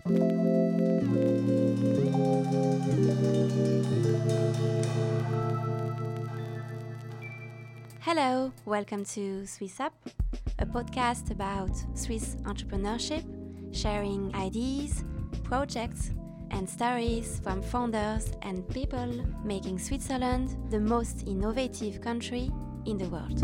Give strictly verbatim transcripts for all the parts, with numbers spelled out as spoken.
Hello, welcome to Swiss Up, a podcast about Swiss entrepreneurship, sharing ideas, projects, and stories from founders and people making Switzerland the most innovative country in the world.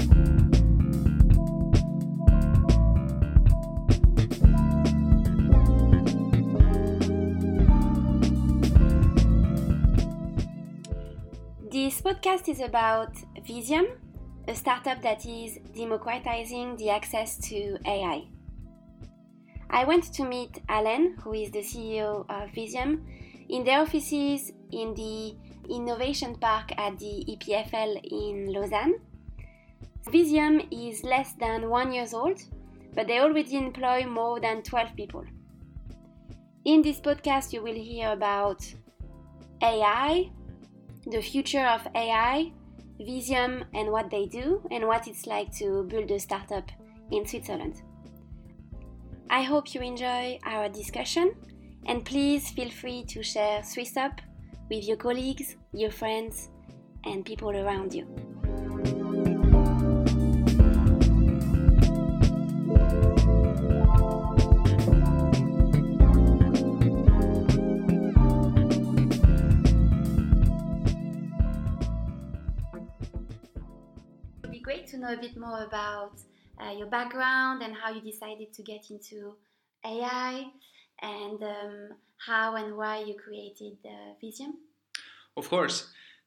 This podcast is about Visium, a startup that is democratizing the access to A I. I went to meet Alain, who is the C E O of Visium, in their offices in the Innovation Park at the E P F L in Lausanne. Visium is less than one year old, but they already employ more than twelve people. In this podcast, you will hear about A I, the future of A I, Visium and what they do, and what it's like to build a startup in Switzerland. I hope you enjoy our discussion, and please feel free to share Swiss Up with your colleagues, your friends, and people around you. Great to know a bit more about uh, your background and how you decided to get into A I and um, how and why you created uh, Visium. Of course.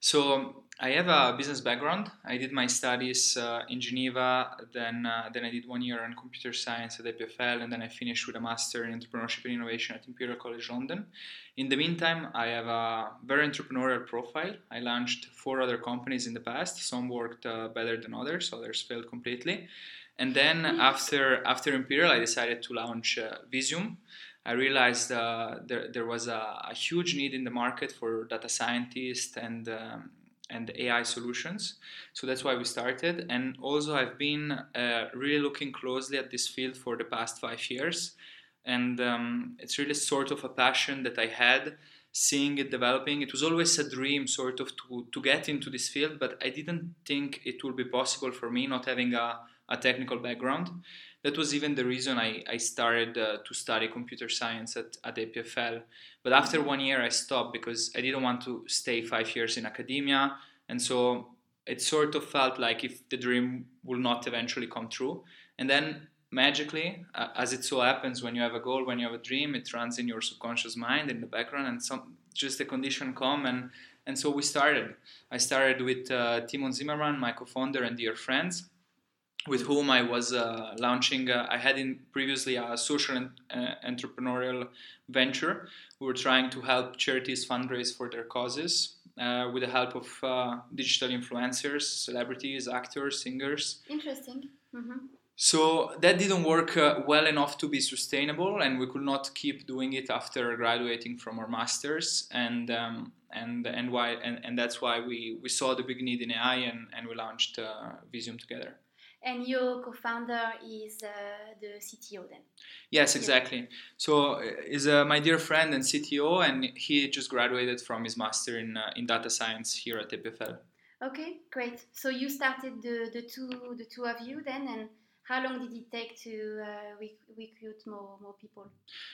So I have a business background. I did my studies uh, in Geneva, then uh, then I did one year in computer science at E P F L, and then I finished with a master in entrepreneurship and innovation at Imperial College London. In the meantime, I have a very entrepreneurial profile. I launched four other companies in the past. Some worked uh, better than others, others failed completely. And then after after Imperial, I decided to launch uh, Visium. I realized uh, there, there was a, a huge need in the market for data scientists and um, and A I solutions. So that's why we started. And also I've been uh, really looking closely at this field for the past five years. And um, it's really sort of a passion that I had, seeing it developing. It was always a dream sort of to, to get into this field, but I didn't think it would be possible for me not having a, a technical background. That was even the reason I, I started uh, to study computer science at, at E P F L. But after one year I stopped because I didn't want to stay five years in academia. And so it sort of felt like if the dream will not eventually come true. And then magically, uh, as it so happens, when you have a goal, when you have a dream, it runs in your subconscious mind in the background, and some just the condition come. And, and so we started. I started with uh, Timon Zimmerman, my co-founder and dear friends, with whom I was uh, launching, uh, I had in previously a social and uh, entrepreneurial venture. We were trying to help charities fundraise for their causes uh, with the help of uh, digital influencers, celebrities, actors, singers. Interesting. Mm-hmm. So that didn't work uh, well enough to be sustainable, and we could not keep doing it after graduating from our masters. And um, and and why and, and that's why we, we saw the big need in A I, and, and we launched uh, Visium together. And your co-founder is uh, the C T O then? Yes, exactly. Yeah. So he's uh, my dear friend and C T O, and he just graduated from his master in uh, in data science here at E P F L. Okay, great. So you started the, the two the two of you then, and how long did it take to uh, rec- recruit more more people?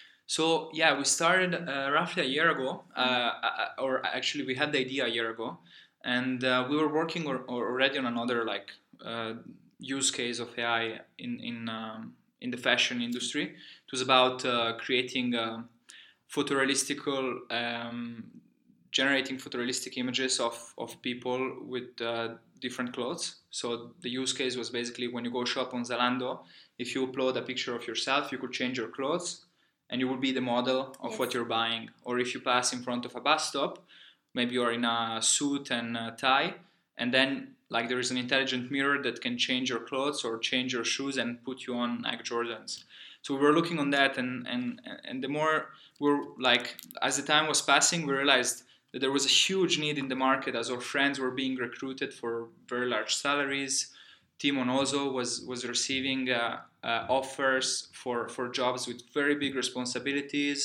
So yeah, we started uh, roughly a year ago, uh, or actually we had the idea a year ago, and uh, we were working or, or already on another like. Uh, use case of A I in in um, in the fashion industry. It was about uh, creating uh, photorealistical, um, generating photorealistic images of of people with uh, different clothes. So the use case was basically when you go shop on Zalando, if you upload a picture of yourself, you could change your clothes, and you would be the model of yes. what you're buying. Or if you pass in front of a bus stop, maybe you're in a suit and a tie, and then like there is an intelligent mirror that can change your clothes or change your shoes and put you on Nike Jordans. So we were looking on that, and and and the more we were like, as the time was passing, we realized that there was a huge need in the market as our friends were being recruited for very large salaries. Timon also was was receiving uh, uh, offers for for jobs with very big responsibilities,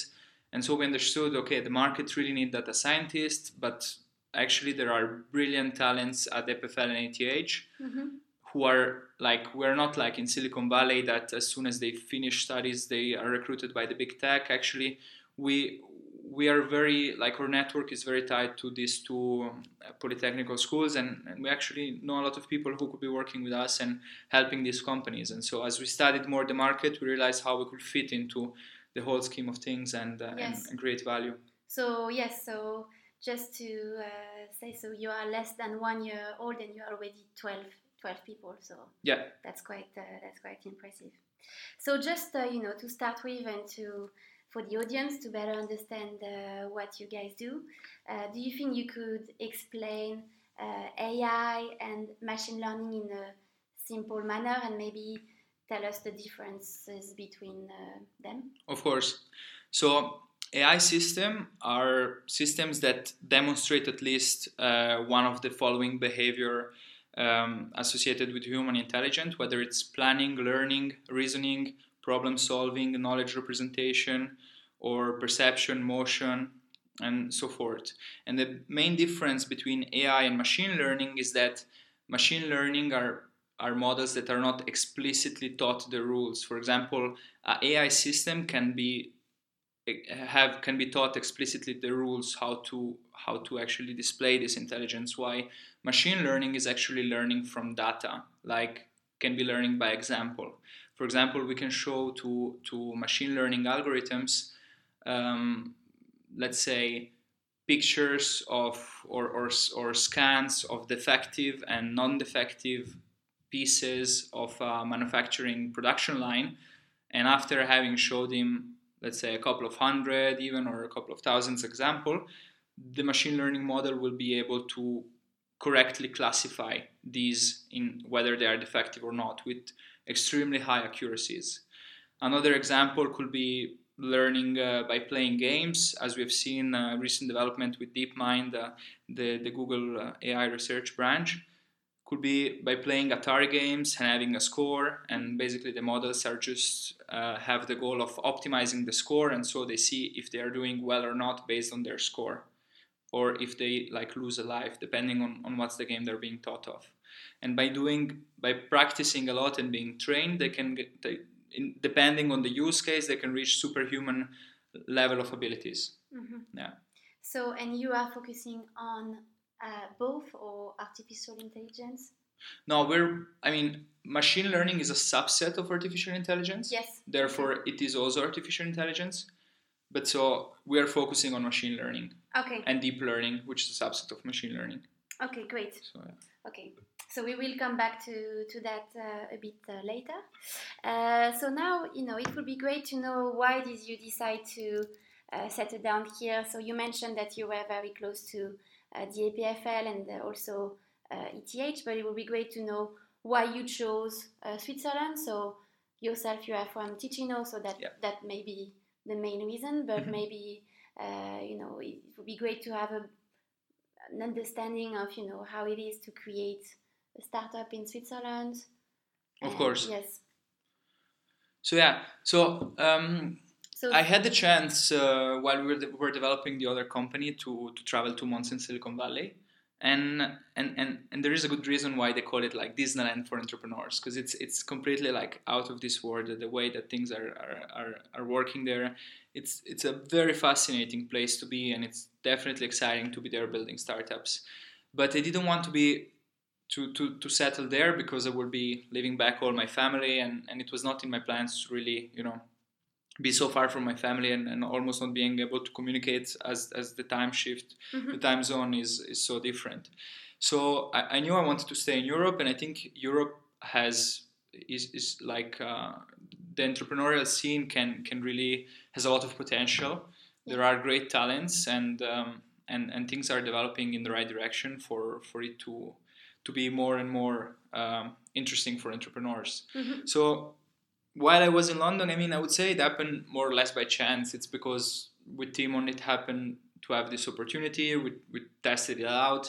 And so we understood, okay, the market really need data scientists, but actually there are brilliant talents at E P F L and A T H Mm-hmm. who are like, we're not like in Silicon Valley that as soon as they finish studies, they are recruited by the big tech. Actually, we we are very, like our network is very tied to these two uh, polytechnical schools, and, and we actually know a lot of people who could be working with us and helping these companies. And so as we studied more the market, we realized how we could fit into the whole scheme of things and, uh, Yes. and, and create value. So yes, so just to uh, say, so you are less than one year old and you are already twelve, twelve people. So Yeah. that's quite uh, that's quite impressive. So just uh, you know, to start with and to for the audience to better understand uh, what you guys do, uh, do you think you could explain uh, A I and machine learning in a simple manner and maybe tell us the differences between uh, them? Of course. So A I systems are systems that demonstrate at least uh, one of the following behavior um, associated with human intelligence, whether it's planning, learning, reasoning, problem solving, knowledge representation, or perception, motion, and so forth. And the main difference between A I and machine learning is that machine learning are are models that are not explicitly taught the rules. For example, an A I system can be have can be taught explicitly the rules how to how to actually display this intelligence. Why machine learning is actually learning from data, like can be learning by example. For example, we can show to to machine learning algorithms, um, let's say, pictures of or, or or scans of defective and non-defective pieces of a manufacturing production line, and after having showed him, let's say, a couple of hundred even or a couple of thousands example, the machine learning model will be able to correctly classify these in whether they are defective or not with extremely high accuracies. Another example could be learning uh, by playing games, as we've seen uh, recent development with DeepMind, uh, the, the Google uh, A I research branch. Could be by playing Atari games and having a score, and basically the models are just uh, have the goal of optimizing the score, and so they see if they are doing well or not based on their score, or if they like lose a life, depending on, on what's the game they're being taught of. And by doing by practicing a lot and being trained, they can get they, in, depending on the use case, they can reach superhuman level of abilities. Mm-hmm. Yeah. So, and you are focusing on uh, both or artificial intelligence? No, we're, I mean, machine learning is a subset of artificial intelligence. Yes. Therefore, okay. it is also artificial intelligence. But so we are focusing on machine learning. Okay. And deep learning, which is a subset of machine learning. Okay, great. So, yeah. Okay, so we will come back to, to that uh, a bit uh, later. Uh, so now, you know, it would be great to know why did you decide to uh, settle down here. So you mentioned that you were very close to uh, the E P F L and uh, also uh, E T H, but it would be great to know why you chose uh, Switzerland. So yourself, you are from Ticino, so that, yeah. that may be the main reason, but mm-hmm. maybe, uh, you know, it would be great to have a an understanding of, you know, how it is to create a startup in Switzerland. Of and, course. Yes. So yeah, so, um, so I had the chance uh, while we were, de- were developing the other company to, to travel two months in Silicon Valley. And, and, and, and there is a good reason why they call it like Disneyland for entrepreneurs, because it's it's completely like out of this world, the way that things are, are, are, are working there. It's it's a very fascinating place to be, and it's definitely exciting to be there building startups. But I didn't want to be to, to, to settle there because I would be leaving back all my family, and, and it was not in my plans to really, you know, be so far from my family and, and almost not being able to communicate as, as the time shift, mm-hmm. the time zone is, is so different. So I, I knew I wanted to stay in Europe, and I think Europe has is, is like uh, the entrepreneurial scene can can really has a lot of potential. Yeah. There are great talents, and um, and and things are developing in the right direction for, for it to to be more and more um, interesting for entrepreneurs. Mm-hmm. So while I was in London, I mean, I would say it happened more or less by chance. It's because with Timon it happened to have this opportunity. We, we tested it out.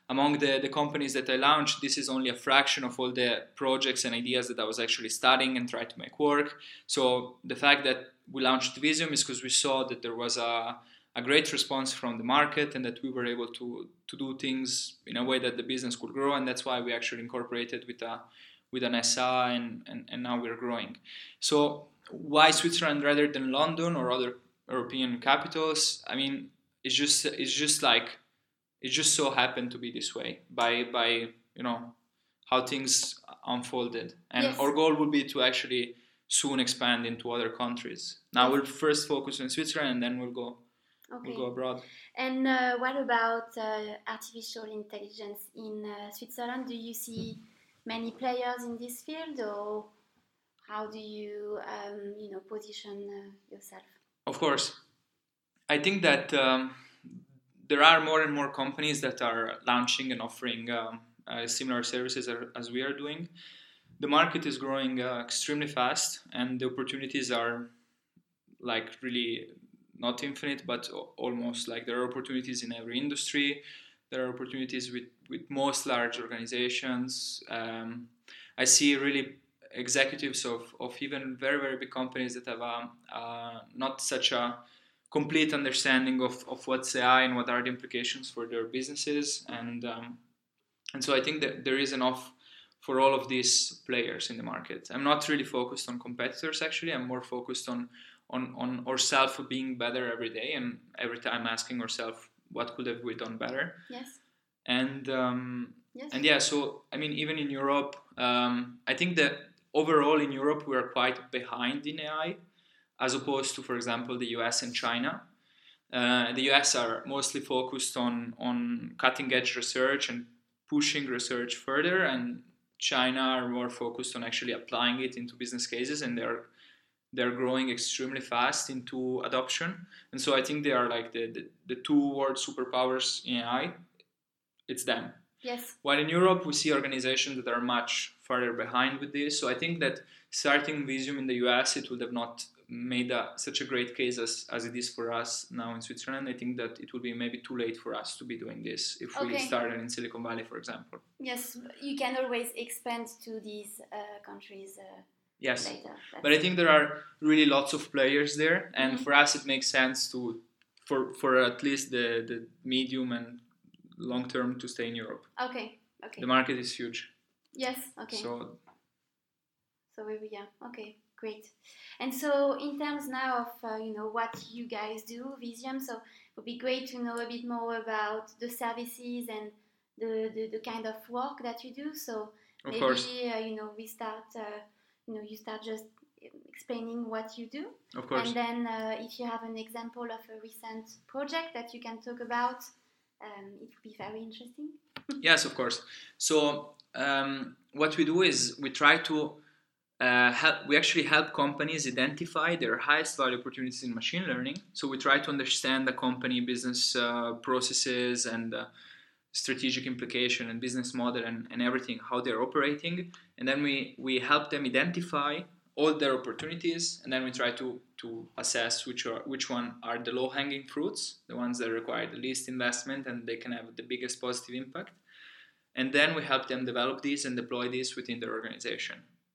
among the, the companies that I launched, this is only a fraction of all the projects and ideas that I was actually studying and trying to make work. So the fact that we launched Visium is because we saw that there was a, a great response from the market and that we were able to, to do things in a way that the business could grow, and that's why we actually incorporated with a with an S I, and, and, and now we're growing. So why Switzerland rather than London or other European capitals? I mean, it's just it's just like it just so happened to be this way by by you know how things unfolded, and Yes. our goal would be to actually soon expand into other countries. Now Yes. we'll first focus on Switzerland, and then we'll go Okay. we'll go abroad. And uh, what about uh, artificial intelligence in uh, Switzerland? Do you see many players in this field, or how do you, um, you know, position uh, yourself? Of course, I think that um, there are more and more companies that are launching and offering um, uh, similar services as we are doing. The market is growing uh, extremely fast, and the opportunities are like really not infinite, but almost. Like there are opportunities in every industry. There are opportunities with, with most large organizations. Um, I see really executives of, of even very, very big companies that have a, uh, not such a complete understanding of, of what's A I and what are the implications for their businesses. And, um, and so I think that there is enough for all of these players in the market. I'm not really focused on competitors, actually. I'm more focused on on, on ourselves being better every day, and every time asking ourselves, what could have we done better? Yes. And um, yes. and yeah, so I mean, even in Europe, um, I think that overall in Europe we are quite behind in A I, as opposed to, for example, the U S and China. Uh, the U S are mostly focused on on cutting edge research and pushing research further, and China are more focused on actually applying it into business cases, and they're they're growing extremely fast into adoption. And so I think they are like the, the, the two world superpowers in A I. It's them. Yes. While in Europe, we see organizations that are much farther behind with this. So I think that starting Visium in the U S, it would have not made a, such a great case as, as it is for us now in Switzerland. I think that it would be maybe too late for us to be doing this if Okay. we started in Silicon Valley, for example. Yes, you can always expand to these uh, countries uh, yes. later. That's But I think there are really lots of players there, and mm-hmm. for us it makes sense to, for, for at least the, the medium and long term, to stay in Europe. Okay, okay. The market is huge. Yes, okay. So, so we, yeah, okay, great. And so in terms now of, uh, you know, what you guys do, Visium, so it would be great to know a bit more about the services and the, the, the kind of work that you do. So of maybe, course. Uh, you know, we start, uh, you know, you start just explaining what you do. Of course. And then uh, if you have an example of a recent project that you can talk about, um, it would be very interesting. Yes, of course. So um, what we do is we try to uh, help, we actually help companies identify their highest value opportunities in machine learning. So we try to understand the company business uh, processes and uh, strategic implication and business model and, and everything, how they're operating. And then we, we help them identify all their opportunities, and then we try to, to assess which are which one are the low-hanging fruits, the ones that require the least investment and they can have the biggest positive impact. And then we help them develop these and deploy these within their organization.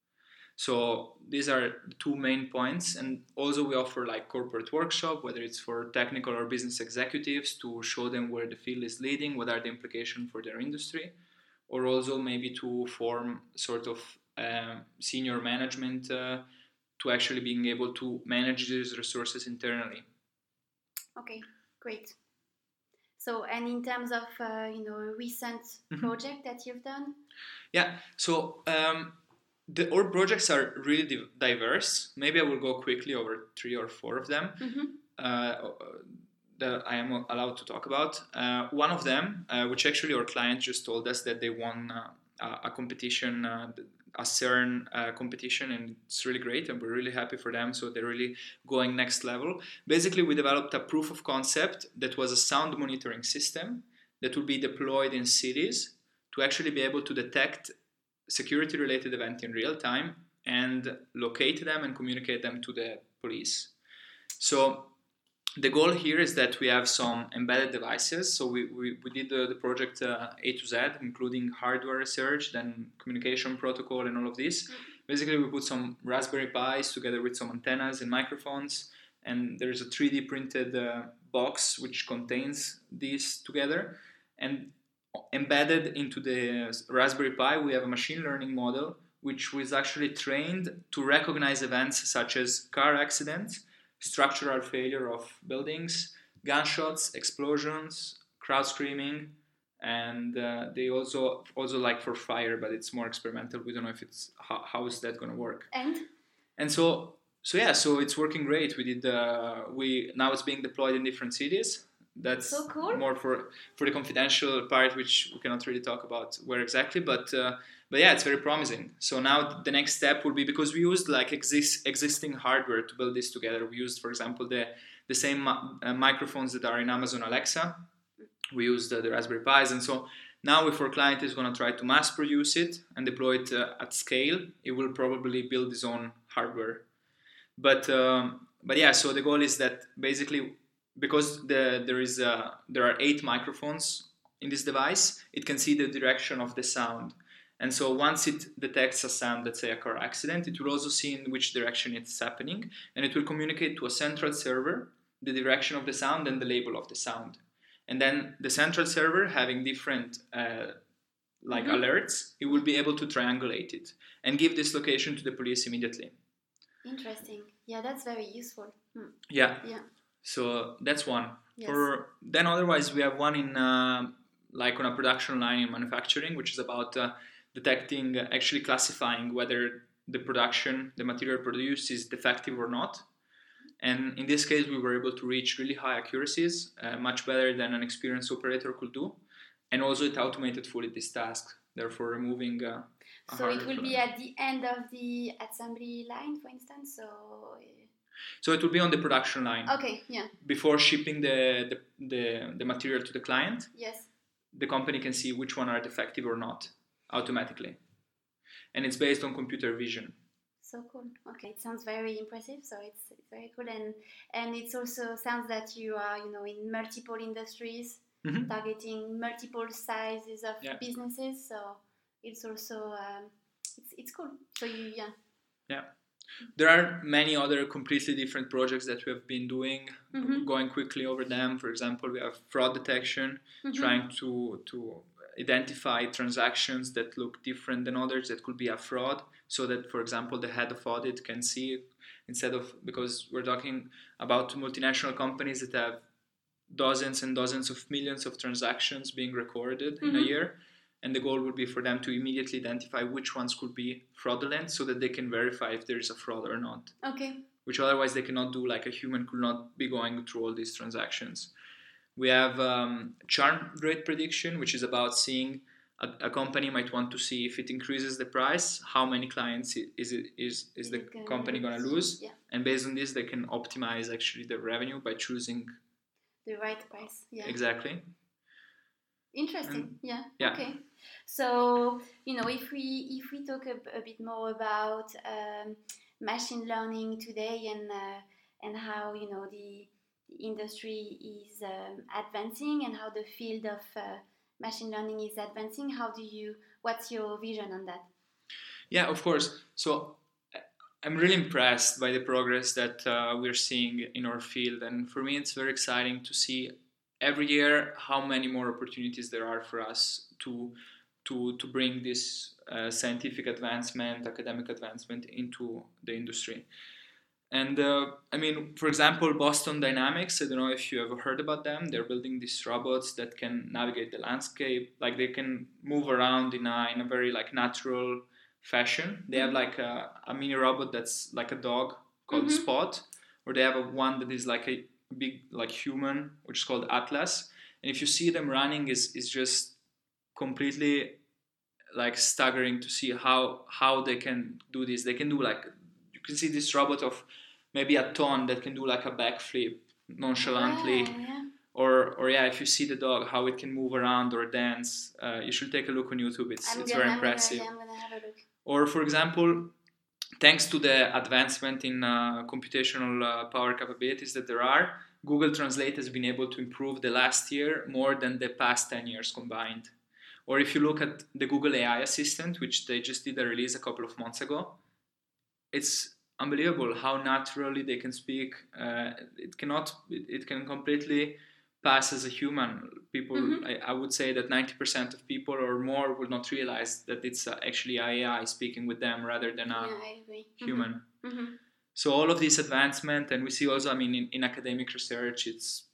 So these are the two main points. And also we offer like corporate workshop, whether it's for technical or business executives, to show them where the field is leading, what are the implications for their industry, or also maybe to form sort of uh, senior management uh, to actually being able to manage these resources internally. Okay, great. So, and in terms of, uh, you know, a recent mm-hmm. project that you've done? Yeah, so um, the, our projects are really di- diverse. Maybe I will go quickly over three or four of them mm-hmm. uh, that I am allowed to talk about. Uh, one of them, uh, which actually our client just told us that they won uh, a competition, uh, a CERN uh, competition, and it's really great and we're really happy for them. So they're really going next level. Basically, we developed a proof of concept that was a sound monitoring system that would be deployed in cities to actually be able to detect security related events in real time and locate them and communicate them to the police. So the goal here is that we have some embedded devices. So we, we, we did the, the project uh, A to Z, including hardware research, then communication protocol and all of this. Mm-hmm. Basically, we put some Raspberry Pis together with some antennas and microphones, and there's a three D printed uh, box which contains these together. And embedded into the Raspberry Pi, we have a machine learning model which was actually trained to recognize events such as car accidents, structural failure of buildings, gunshots, explosions, crowd screaming, and uh, they also also like for fire, but it's more experimental. We don't know if it's how, how is that going to work. And and so so yeah, so it's working great. We did uh, we now it's being deployed in different cities. That's so cool. More for for the confidential part, which we cannot really talk about where exactly, but. Uh, But yeah, it's very promising. So now the next step will be, because we used like exist, existing hardware to build this together. We used, for example, the, the same uh, microphones that are in Amazon Alexa. We used uh, the Raspberry Pis. And so now if our client is going to try to mass produce it and deploy it uh, at scale, it will probably build his own hardware. But um, but yeah, so the goal is that basically, because the, there is uh, there are eight microphones in this device, it can see the direction of the sound. And so once it detects a sound, let's say a car accident, it will also see in which direction it's happening, and it will communicate to a central server the direction of the sound and the label of the sound. And then the central server, having different uh, like mm-hmm. alerts, it will be able to triangulate it and give this location to the police immediately. Interesting. Yeah, that's very useful. Hmm. Yeah. Yeah. So that's one. Yes. For then, otherwise, we have one in uh, like on a production line in manufacturing, which is about uh, detecting, uh, actually classifying whether the production, the material produced is defective or not. And in this case, we were able to reach really high accuracies, uh, much better than an experienced operator could do. And also it automated fully this task, therefore removing... Uh, so it will be at the end of the assembly line, for instance? So so it will be on the production line. Okay, yeah. Before shipping the, the, the, the material to the client, yes, the company can see which one are defective or not automatically. And it's based on computer vision. So cool. Okay, it sounds very impressive. So it's, it's very cool, and and it also sounds that you are, you know, in multiple industries, mm-hmm. targeting multiple sizes of yeah. businesses. So it's also um, it's it's cool. So you yeah. Yeah. There are many other completely different projects that we have been doing. Mm-hmm. Going quickly over them. For example, we have fraud detection, mm-hmm. trying to to identify transactions that look different than others that could be a fraud, so that, for example, the head of audit can see, instead of, because we're talking about multinational companies that have dozens and dozens of millions of transactions being recorded mm-hmm. in a year, and the goal would be for them to immediately identify which ones could be fraudulent, so that they can verify if there is a fraud or not. Okay. Which otherwise they cannot do, like a human could not be going through all these transactions. We have um, churn rate prediction, which is about seeing a, a company might want to see if it increases the price, how many clients is it, is is the company going to lose, yeah. and based on this, they can optimize actually the revenue by choosing the right price. Yeah. Exactly. Interesting. And, yeah. yeah. Okay. So you know, if we if we talk a, a bit more about um, machine learning today and uh, and how you know the industry is um, advancing and how the field of uh, machine learning is advancing, how do you what's your vision on that? Yeah, of course. So I'm really impressed by the progress that uh, we're seeing in our field, and for me it's very exciting to see every year how many more opportunities there are for us to to to bring this uh, scientific advancement, academic advancement into the industry. And uh, I mean, for example, Boston Dynamics, I don't know if you ever heard about them. They're building these robots that can navigate the landscape. Like they can move around in a, in a very like natural fashion. They have like a, a mini robot that's like a dog called mm-hmm. Spot, or they have a one that is like a big like human, which is called Atlas. And if you see them running, is is just completely like staggering to see how how they can do this. They can do like, you can see this robot of maybe a ton that can do like a backflip nonchalantly. Yeah, yeah. Or, or yeah, if you see the dog, how it can move around or dance, uh, you should take a look on YouTube. It's I'm it's gonna, very impressive. I'm gonna, I'm gonna have a look. Or for example, thanks to the advancement in uh, computational uh, power capabilities that there are, Google Translate has been able to improve the last year more than the past ten years combined. Or if you look at the Google A I Assistant, which they just did a release a couple of months ago, it's unbelievable how naturally they can speak. Uh, it cannot, it, it can completely pass as a human. People, mm-hmm. I, I would say that ninety percent of people or more would not realize that it's uh, actually A I speaking with them rather than a yeah, human. Mm-hmm. Mm-hmm. So all of this advancement, and we see also, I mean, in, in academic research, it's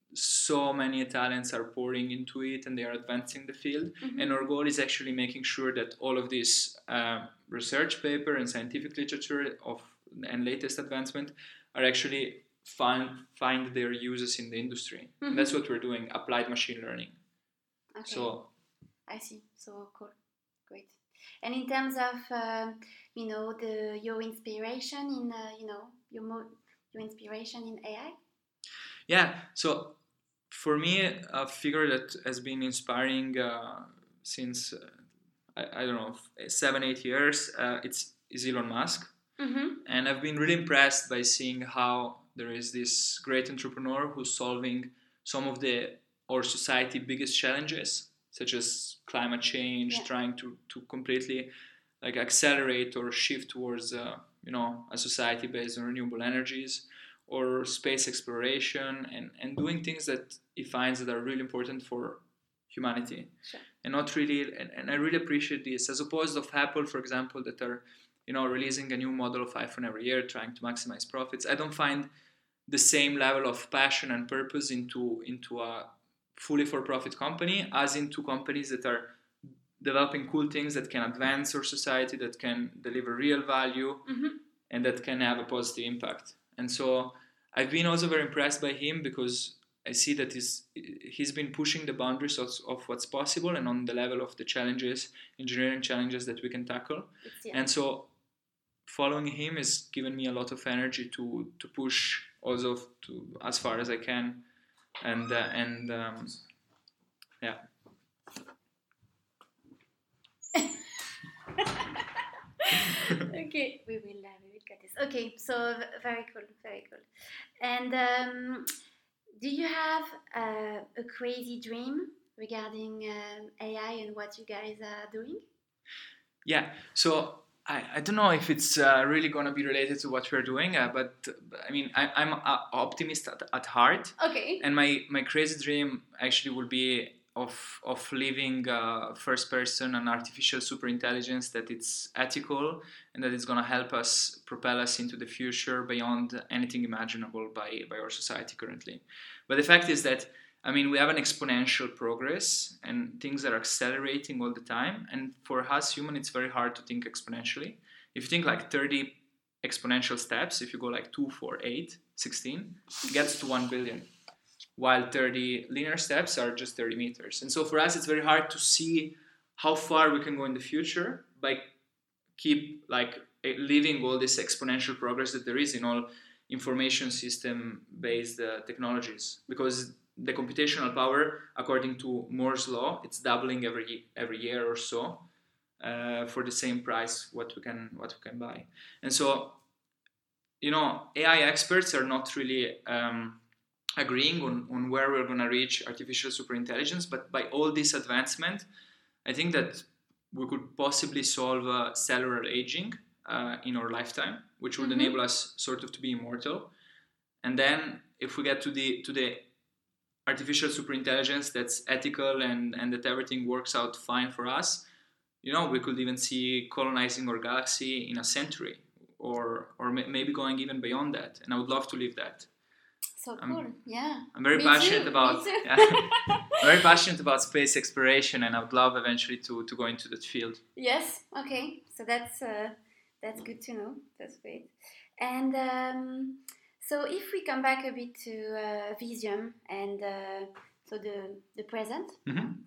so many Italians are pouring into it and they are advancing the field. Mm-hmm. And our goal is actually making sure that all of this uh, research paper and scientific literature of and latest advancement are actually find find their uses in the industry. Mm-hmm. And that's what we're doing, applied machine learning. Okay. So I see. So cool. Great. And in terms of uh, you know the your inspiration in uh, you know your mo- your inspiration in A I. Yeah. So for me, a figure that has been inspiring uh, since uh, I, I don't know seven eight years. Uh, it's is Elon Musk. Mm-hmm. And I've been really impressed by seeing how there is this great entrepreneur who's solving some of the our society biggest challenges, such as climate change, yeah. trying to, to completely like accelerate or shift towards uh, you know a society based on renewable energies, or space exploration, and, and doing things that he finds that are really important for humanity. Sure. And not really, and, and I really appreciate this, as opposed of Apple, for example, that are you know, releasing a new model of iPhone every year, trying to maximize profits. I don't find the same level of passion and purpose into into a fully for-profit company as into companies that are developing cool things that can advance our society, that can deliver real value, mm-hmm. and that can have a positive impact. And so I've been also very impressed by him because I see that he's, he's been pushing the boundaries of, of what's possible and on the level of the challenges, engineering challenges that we can tackle. Yeah. And so following him has given me a lot of energy to to push also to as far as I can, and uh, and um, yeah. Okay, we will uh, we will get this. Okay, so very cool, very cool. And um, do you have uh, a crazy dream regarding um, A I and what you guys are doing? Yeah, so. I, I don't know if it's uh, really going to be related to what we're doing, uh, but I mean, I, I'm an optimist at, at heart. Okay. And my, my crazy dream actually would be of of living uh, first person and artificial superintelligence that it's ethical and that it's going to help us propel us into the future beyond anything imaginable by, by our society currently. But the fact is that I mean, we have an exponential progress and things are accelerating all the time. And for us human, it's very hard to think exponentially. If you think like thirty exponential steps, if you go like two, four, eight, sixteen, it gets to one billion. While thirty linear steps are just thirty meters. And so for us, it's very hard to see how far we can go in the future by keep like living all this exponential progress that there is in all information system based uh, technologies. Because the computational power, according to Moore's law, it's doubling every every year or so uh, for the same price what we can what we can buy. And so, you know, A I experts are not really um, agreeing on, on where we're going to reach artificial superintelligence. But by all this advancement, I think that we could possibly solve uh, cellular aging uh, in our lifetime, which would mm-hmm. enable us sort of to be immortal. And then if we get to the to the artificial superintelligence that's ethical and, and that everything works out fine for us, you know, we could even see colonizing our galaxy in a century or or may, maybe going even beyond that. And I would love to live that. So cool, I'm, yeah. I'm very Me passionate too. about yeah, I'm very passionate about space exploration, and I would love eventually to, to go into that field. Yes, okay. So that's uh, that's good to know. That's great. And um, so if we come back a bit to uh, Visium and uh, so the the present. Mm-hmm.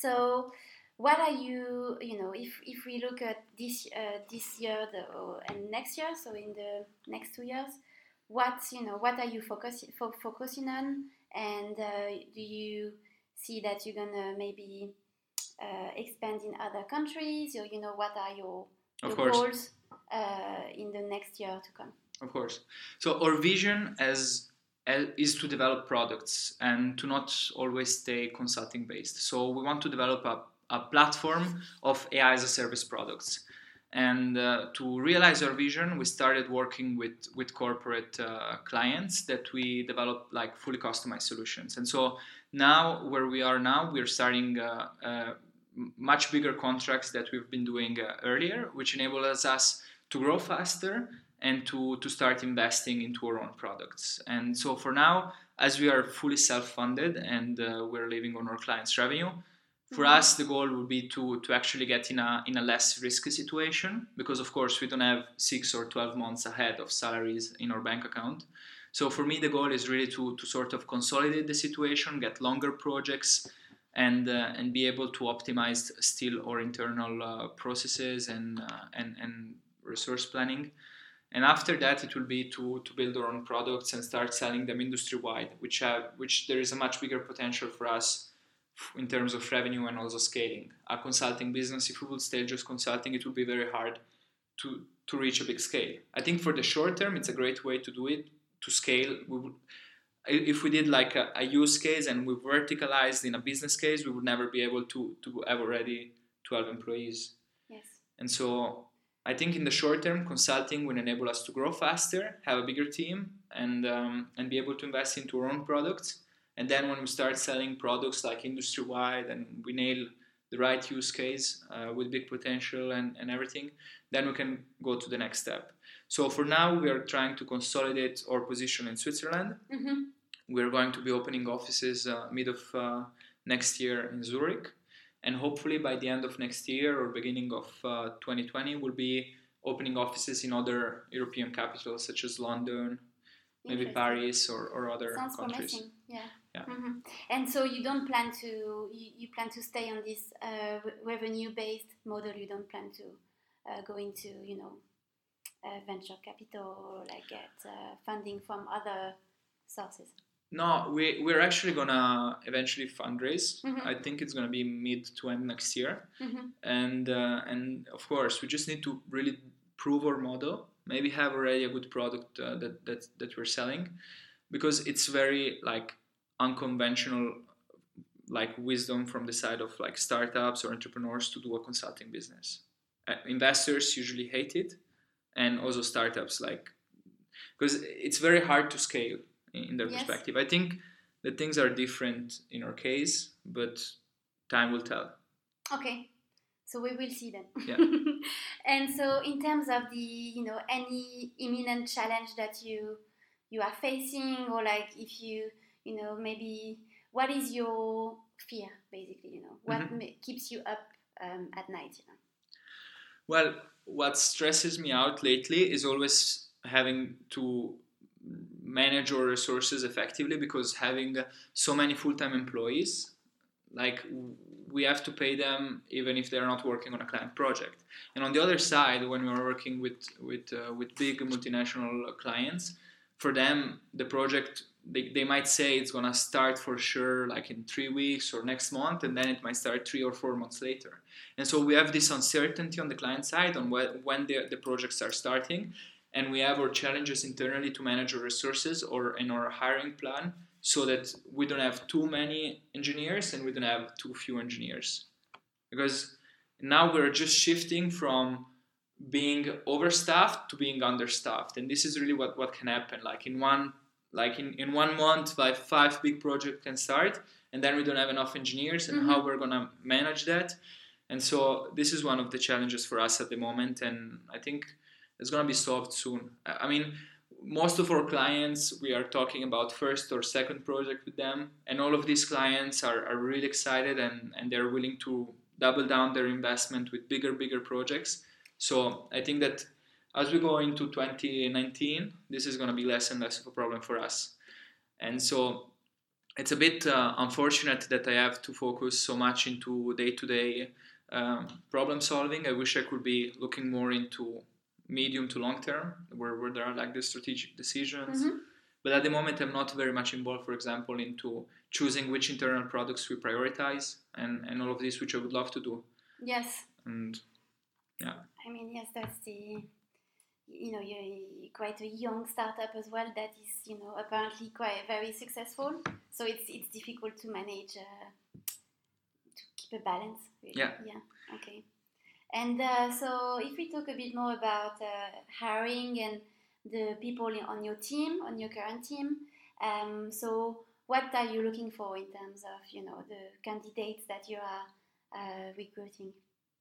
So what are you, you know, if, if we look at this uh, this year the, or, and next year, so in the next two years, what, you know, what are you focus, fo- focusing on? And uh, do you see that you're going to maybe uh, expand in other countries? Or, you know, what are your, your goals uh, in the next year to come? Of course. So our vision as uh, is to develop products and to not always stay consulting based. So we want to develop a, a platform of A I as a service products. And uh, to realize our vision, we started working with, with corporate uh, clients that we developed like fully customized solutions. And so now, where we are now, we're starting uh, uh, much bigger contracts that we've been doing uh, earlier, which enables us to grow faster and to, to start investing into our own products. And so for now, as we are fully self-funded and uh, we're living on our clients' revenue, for mm-hmm. us the goal would be to, to actually get in a, in a less risky situation, because of course we don't have six or twelve months ahead of salaries in our bank account. So for me the goal is really to, to sort of consolidate the situation, get longer projects, and uh, and be able to optimize still our internal uh, processes and, uh, and and resource planning. And after that, it will be to, to build our own products and start selling them industry-wide, which have, which there is a much bigger potential for us in terms of revenue and also scaling. A consulting business, if we would stay just consulting, it would be very hard to, to reach a big scale. I think for the short term, it's a great way to do it, to scale. We would, if we did like a, a use case and we verticalized in a business case, we would never be able to, to have already twelve employees. Yes. And so I think in the short term, consulting will enable us to grow faster, have a bigger team, and um, and be able to invest into our own products. And then when we start selling products like industry-wide and we nail the right use case uh, with big potential and, and everything, then we can go to the next step. So for now, we are trying to consolidate our position in Switzerland. Mm-hmm. We're going to be opening offices uh, mid of uh, next year in Zurich. And hopefully by the end of next year or beginning of uh, twenty twenty, we'll be opening offices in other European capitals such as London, maybe Paris or, or other Sounds countries. Promising. Yeah. Yeah. Mm-hmm. And so you don't plan to you, you plan to stay on this uh, re- revenue-based model. You don't plan to uh, go into you know uh, venture capital or like get uh, funding from other sources. No, we, we're actually going to eventually fundraise. Mm-hmm. I think it's going to be mid to end next year. Mm-hmm. And uh, and of course, we just need to really prove our model, maybe have already a good product uh, that, that, that we're selling, because it's very like unconventional like wisdom from the side of like startups or entrepreneurs to do a consulting business. Uh, investors usually hate it, and also startups, like, because it's very hard to scale in their Yes. perspective. I think that things are different in our case, but time will tell. Okay, so we will see then. Yeah. And so in terms of the, you know, any imminent challenge that you you are facing, or like if you, you know, maybe what is your fear, basically, you know, what Mm-hmm. ma- keeps you up um, at night, you know? Well, what stresses me out lately is always having to manage our resources effectively, because having so many full-time employees, like we have to pay them even if they're not working on a client project. And on the other side, when we're working with with uh, with big multinational clients, for them the project, they, they might say it's gonna start for sure like in three weeks or next month, and then it might start three or four months later. And so we have this uncertainty on the client side on wh- when the, the projects are starting, and we have our challenges internally to manage our resources or in our hiring plan, so that we don't have too many engineers and we don't have too few engineers. Because now we're just shifting from being overstaffed to being understaffed, and this is really what, what can happen. Like in one like in, in one month, like five big projects can start, and then we don't have enough engineers, and mm-hmm. how we're gonna manage that. And so this is one of the challenges for us at the moment, and I think it's gonna be solved soon. I mean, most of our clients, we are talking about first or second project with them, and all of these clients are, are really excited, and, and they're willing to double down their investment with bigger, bigger projects. So I think that as we go into twenty nineteen, this is going to be less and less of a problem for us. And so it's a bit uh, unfortunate that I have to focus so much into day-to-day um, problem solving. I wish I could be looking more into medium to long term, where, where there are like the strategic decisions. Mm-hmm. But at the moment, I'm not very much involved, for example, into choosing which internal products we prioritize and, and all of this, which I would love to do. Yes. And yeah. I mean, yes, that's the... you know, you're, you're quite a young startup as well that is, you know, apparently quite very successful. So it's it's difficult to manage, uh, to keep a balance. Really. Yeah. Yeah. Okay. And uh, so if we talk a bit more about uh, hiring and the people on your team, on your current team, um, so what are you looking for in terms of, you know, the candidates that you are uh, recruiting?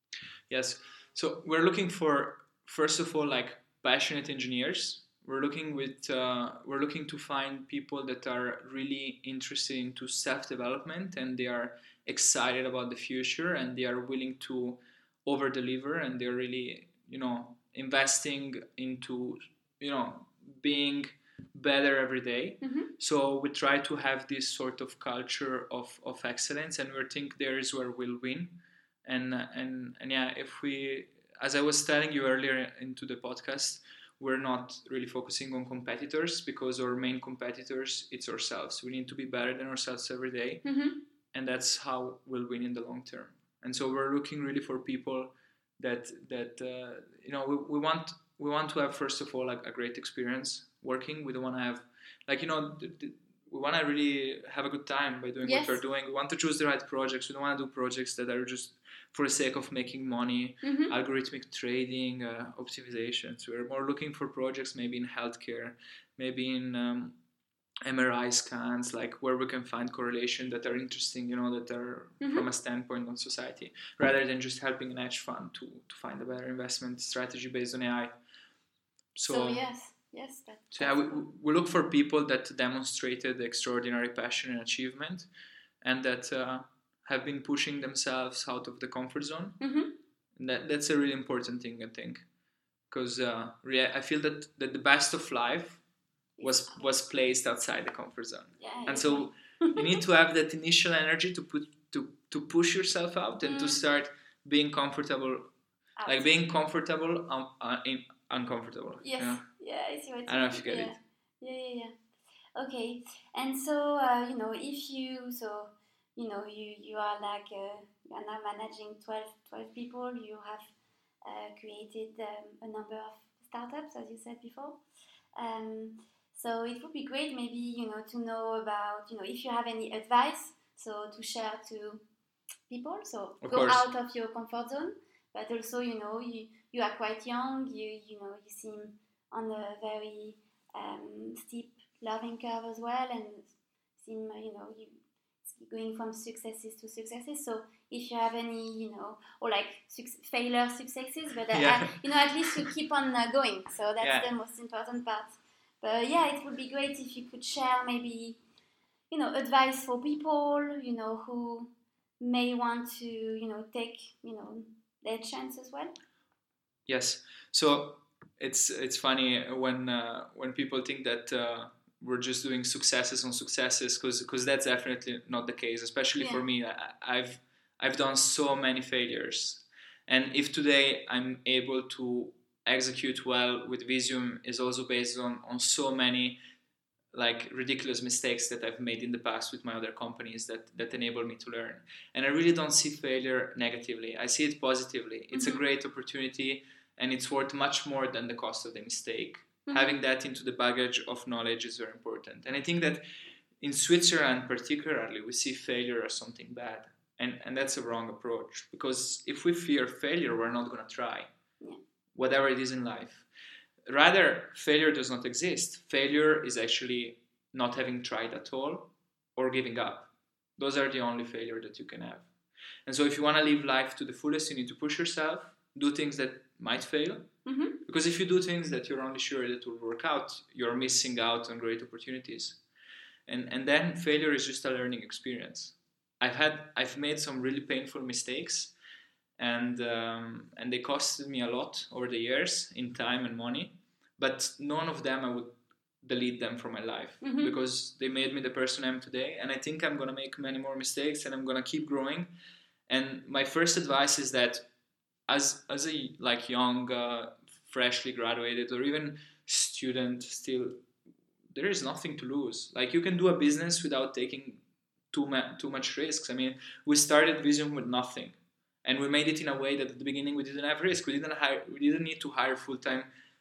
Yes. So we're looking for, first of all, like passionate engineers. We're looking with uh, we're looking to find people that are really interested into self-development, and they are excited about the future, and they are willing to over deliver, and they're really, you know, investing into, you know, being better every day. Mm-hmm. So we try to have this sort of culture of, of excellence, and we think there is where we'll win. And and and yeah, if we, as I was telling you earlier into the podcast, we're not really focusing on competitors, because our main competitors, it's ourselves. We need to be better than ourselves every day, Mm-hmm. and that's how we'll win in the long term. And so we're looking really for people that that uh, you know, we, we want we want to have, first of all, like a great experience working. We don't want to have, like, you know, the, the, we want to really have a good time by doing Yes. what we're doing. We want to choose the right projects. We don't want to do projects that are just for the sake of making money, Mm-hmm. algorithmic trading, uh, optimizations. We're more looking for projects maybe in healthcare, maybe in um, M R I scans, like where we can find correlation that are interesting, you know, that are Mm-hmm. from a standpoint on society, rather than just helping an hedge fund to, to find a better investment strategy based on A I. So, So yes, yes, that, so yeah, we, we look for people that demonstrated extraordinary passion and achievement, and that uh, have been pushing themselves out of the comfort zone. Mm-hmm. And that, that's a really important thing, I think, because uh, rea- I feel that, that the best of life was was placed outside the comfort zone. Yeah, And yeah. so you need to have that initial energy to put to, to push yourself out and to Mm. start being comfortable, Out. like being comfortable um, uh, in uncomfortable. Yes. You know? Yeah, I see what you I don't know if you get yeah. it. Yeah, yeah, yeah. Okay. And so, uh, you know, if you, so, you know, you, you are like, uh, you are now managing twelve, twelve people, you have uh, created um, a number of startups, as you said before. Um, so it would be great maybe, you know, to know about, you know, if you have any advice, so to share to people, so Of go course. out of your comfort zone, but also, you know, you, you are quite young, you, you know, you seem on a very um, steep learning curve as well, and seem, you know, you going from successes to successes. So if you have any, you know, or like su- failure successes, but uh, Yeah. uh, you know, at least you keep on uh, going. So that's Yeah. the most important part. But yeah, it would be great if you could share maybe, you know, advice for people, you know, who may want to, you know, take, you know, their chance as well. Yes. So it's it's funny when uh, when people think that uh, we're just doing successes on successes, because because that's definitely not the case. Especially Yeah. for me, I, I've I've done so many failures, and if today I'm able to execute well with Visium, is also based on on so many like ridiculous mistakes that I've made in the past with my other companies that that enable me to learn. And I really don't see failure negatively. I see it positively. It's Mhm. a great opportunity, and it's worth much more than the cost of the mistake. Mhm. Having that into the baggage of knowledge is very important. And I think that in Switzerland particularly, we see failure as something bad. And, and that's a wrong approach, because if we fear failure, we're not going to try, Yeah. whatever it is in life. Rather, failure does not exist. Failure is actually not having tried at all or giving up. Those are the only failure that you can have. And so if you want to live life to the fullest, you need to push yourself, do things that might fail. Mm-hmm. Because if you do things that you're only sure that will work out, you're missing out on great opportunities. And and then failure is just a learning experience. I've had I've made some really painful mistakes, and um, and they costed me a lot over the years in time and money, but none of them I would delete them from my life, Mhm. because they made me the person I am today. And I think I'm gonna make many more mistakes, and I'm gonna keep growing. And my first advice is that as as a like young, uh, freshly graduated, or even student still, there is nothing to lose. Like, you can do a business without taking too ma- too much risks. I mean, we started Visium with nothing, and we made it in a way that at the beginning we didn't have risk. We didn't hire. We didn't need to hire full time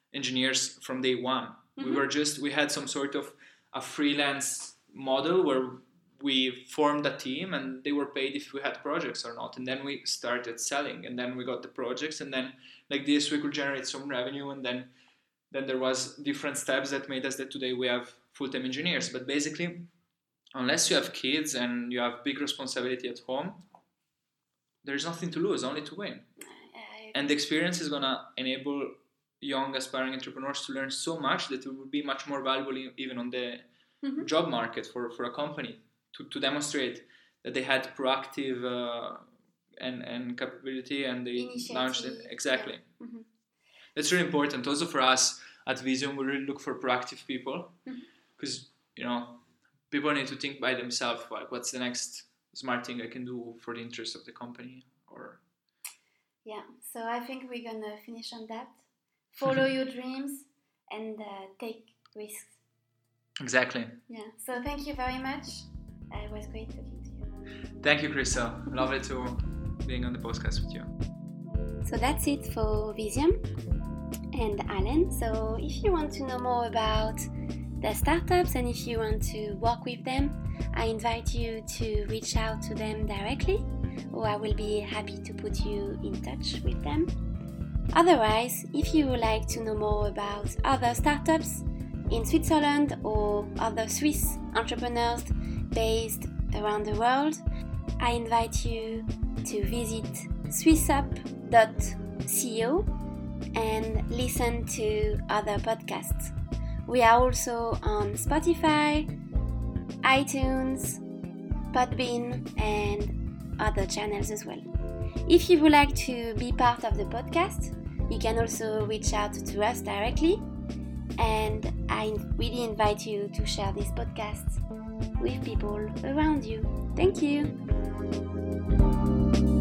engineers from day one. Mm-hmm. We were just, we had some sort of a freelance model where we formed a team and they were paid if we had projects or not. And then we started selling, and then we got the projects, and then like this we could generate some revenue, and then then there was different steps that made us that today we have full-time engineers. But basically, unless you have kids and you have big responsibility at home, there's nothing to lose, only to win. And the experience is gonna enable young aspiring entrepreneurs to learn so much that it will be much more valuable even on the mm-hmm. job market for, for a company to, to demonstrate that they had proactive uh, and, and capability, and they Initiative. launched it. Exactly. Yeah. Mm-hmm. That's really important. Also for us at Visium, we really look for proactive people, because, mm-hmm. you know, people need to think by themselves, like, what's the next smart thing I can do for the interest of the company? Or yeah, so I think we're going to finish on that. Follow your dreams and uh, take risks. Exactly. Yeah, so thank you very much. Uh, it was great talking to you. Thank you, Crystal. Lovely to being on the podcast with you. So that's it for Visium and Alan. So if you want to know more about the startups and if you want to work with them, I invite you to reach out to them directly, or I will be happy to put you in touch with them. Otherwise, if you would like to know more about other startups in Switzerland or other Swiss entrepreneurs based around the world, I invite you to visit swissup dot co and listen to other podcasts. We are also on Spotify, iTunes, Podbean, and other channels as well. If you would like to be part of the podcast, you can also reach out to us directly, and I really invite you to share this podcast with people around you. Thank you.